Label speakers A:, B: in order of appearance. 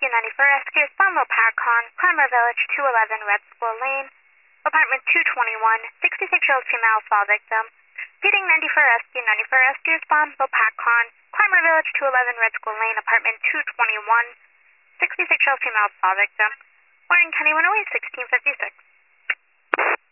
A: Rescue 94 Rescue, Spanville Paracon, Clymer Village, 211 Red School Lane, Apartment 221, 66-year-old female fall victim. Feeding 94 Rescue, 94 Rescue, Spanville Paracon, Clymer Village, 211 Red School Lane, Apartment 221, 66-year-old female fall victim. Warning, Kenny 108, 1656.